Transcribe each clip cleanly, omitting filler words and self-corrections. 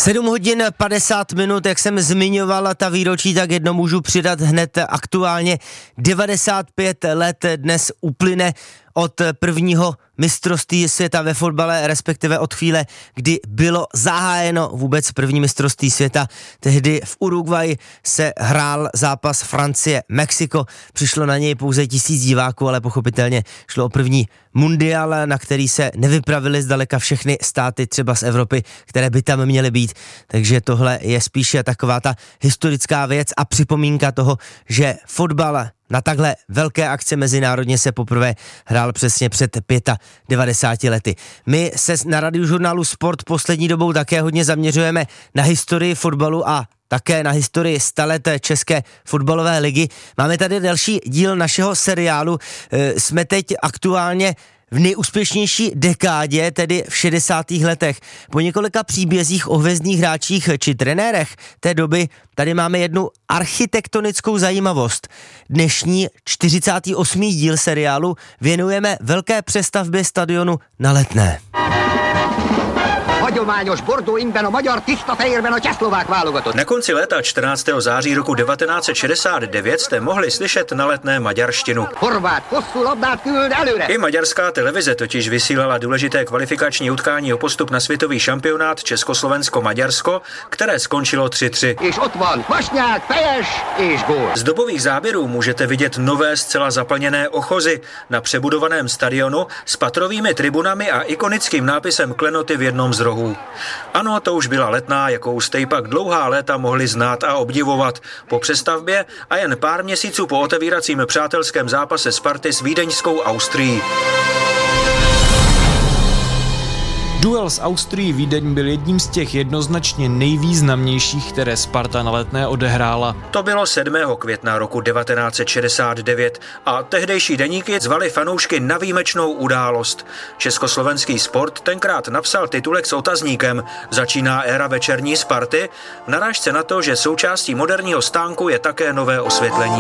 7 hodin 50 minut, jak jsem zmiňoval ta výročí, tak jedno můžu přidat hned aktuálně. 95 let dnes uplyne od prvního mistrovství světa ve fotbale, respektive od chvíle, kdy bylo zahájeno vůbec první mistrovství světa. Tehdy v Uruguayi se hrál zápas Francie-Mexiko. Přišlo na něj pouze 1000 diváků, ale pochopitelně šlo o první mundial, na který se nevypravily zdaleka všechny státy třeba z Evropy, které by tam měly být. Takže tohle je spíše taková ta historická věc a připomínka toho, že fotbal na takhle velké akce mezinárodně se poprvé hrál přesně před 95 lety. My se na Radiožurnálu Sport poslední dobou také hodně zaměřujeme na historii fotbalu a také na historii 100 let České fotbalové ligy. Máme tady další díl našeho seriálu. Jsme teď aktuálně v nejúspěšnější dekádě, tedy v 60. letech. Po několika příbězích o hvězdných hráčích či trenérech té doby tady máme jednu architektonickou zajímavost. Dnešní 48. díl seriálu věnujeme velké přestavbě stadionu na Letné. Na konci léta 14. září roku 1969 jste mohli slyšet na Letné maďarštinu. I maďarská televize totiž vysílala důležité kvalifikační utkání o postup na světový šampionát Československo-Maďarsko, které skončilo 3-3. Z dobových záběrů můžete vidět nové zcela zaplněné ochozy na přebudovaném stadionu s patrovými tribunami a ikonickým nápisem klenoty v jednom z rohů. Ano, to už byla Letná, jakou jste ji pak dlouhá léta mohli znát a obdivovat. Po přestavbě a jen pár měsíců po otevíracím přátelském zápase Sparty s vídeňskou Austrií. Duel s Austrií Vídeň byl jedním z těch jednoznačně nejvýznamnějších, které Sparta na Letné odehrála. To bylo 7. května roku 1969 a tehdejší deníky zvali fanoušky na výjimečnou událost. Československý Sport tenkrát napsal titulek s otazníkem Začíná éra večerní Sparty, v narážce na to, že součástí moderního stánku je také nové osvětlení.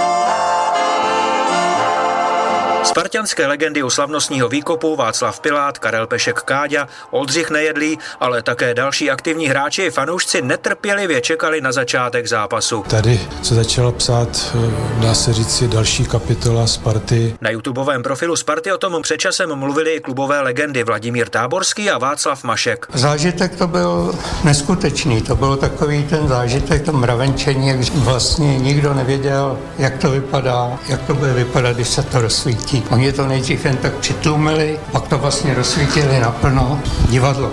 Spartanské legendy u slavnostního výkopu Václav Pilát, Karel Pešek Káďa, Oldřich Nejedlý, ale také další aktivní hráči i fanoušci netrpělivě čekali na začátek zápasu. Tady se začala psát, dá se říci, další kapitola Sparty. Na YouTubeovém profilu Sparty o tom před časem mluvili i klubové legendy Vladimír Táborský a Václav Mašek. Zážitek to byl neskutečný, to byl takový ten zážitek, to mravenčení, jak vlastně nikdo nevěděl, jak to vypadá, jak to bude vypadat, když se to rozsvítí. Oni to nejdřív jen tak přitlumili, pak to vlastně rozsvítili naplno divadlo.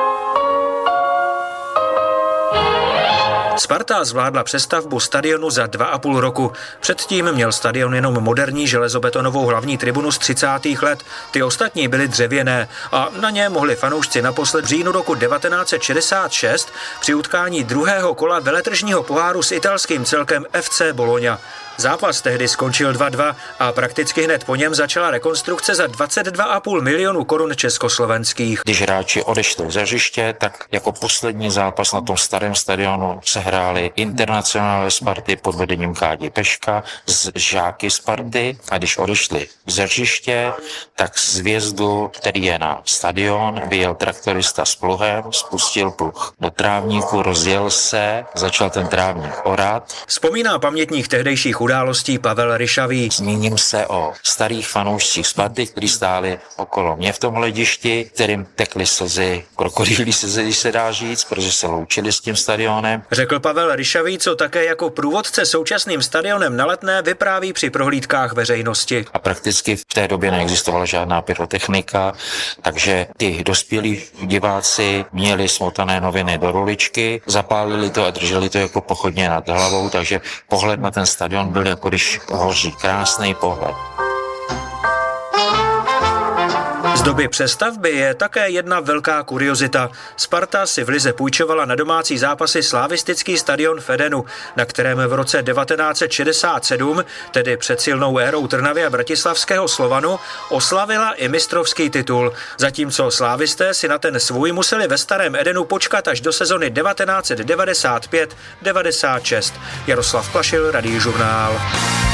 Sparta zvládla přestavbu stadionu za 2,5 roku. Předtím měl stadion jenom moderní železobetonovou hlavní tribunu z 30. let. Ty ostatní byly dřevěné a na ně mohli fanoušci naposled v říjnu roku 1966 při utkání druhého kola veletržního poháru s italským celkem FC Bologna. Zápas tehdy skončil 2-2 a prakticky hned po něm začala rekonstrukce za 22,5 milionu korun československých. Když hráči odešli ze hřiště, tak jako poslední zápas na tom starém stadionu se hráli Internacionále Sparty pod vedením Kádi Peška s žáky Sparty a když odešli ze hřiště, tak z vjezdu, který je na stadion, vyjel traktorista s pluhem, spustil pluh do trávníku, rozjel se, začal ten trávník orat. Vzpomíná pamětník tehdejších událostí Pavel Ryšavý. Zmíním se o starých fanoušcích Sparty, kteří stáli okolo mě v tom hledišti, kterým tekly slzy, krokodýlí slzy, když se dá říct, protože se loučili s tím stadionem. Řekl Pavel Ryšavý, co také jako průvodce současným stadionem na Letné vypráví při prohlídkách veřejnosti. A prakticky v té době neexistovala žádná pyrotechnika, takže ty dospělí diváci měli smotané noviny do ruličky, zapálili to a drželi to jako pochodně nad hlavou, takže pohled na ten stadion byl jako když hoří, krásný pohled. Z doby přestavby je také jedna velká kuriozita. Sparta si v lize půjčovala na domácí zápasy slavistický stadion v Edenu, na kterém v roce 1967, tedy před silnou érou Trnavy a bratislavského Slovanu, oslavila i mistrovský titul. Zatímco slávisté si na ten svůj museli ve starém Edenu počkat až do sezony 1995-96. Jaroslav Plašil, Radiožurnál.